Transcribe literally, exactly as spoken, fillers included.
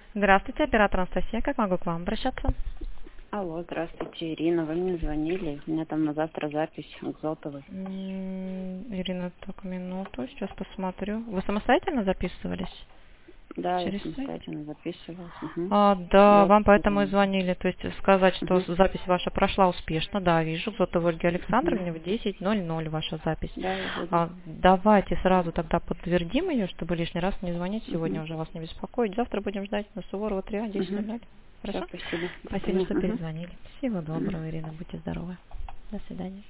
Здравствуйте, оператор Анастасия. Как могу к вам обращаться? Алло, здравствуйте, Ирина. Вы мне звонили. У меня там на завтра запись к Зотовой. М, Ирина, только минуту, сейчас посмотрю. Вы самостоятельно записывались? Да, я Через сайт? самостоятельно записывалась. Угу. А, да, Я вам поэтому и позвонила. звонили. То есть сказать, что Угу. запись ваша прошла успешно. Да, вижу, Зотова Ольге Угу. Александровне в десять ноль ноль ваша запись. Да, я буду. А, давайте сразу тогда подтвердим ее, чтобы лишний раз не звонить. Сегодня Угу. уже вас не беспокоить. Завтра будем ждать на Суворова три, десять ноль Угу. ноль. Все, Хорошо? спасибо. До Спасибо, свидания. что Угу. перезвонили. Всего Угу. доброго, Ирина. Будьте здоровы. До свидания.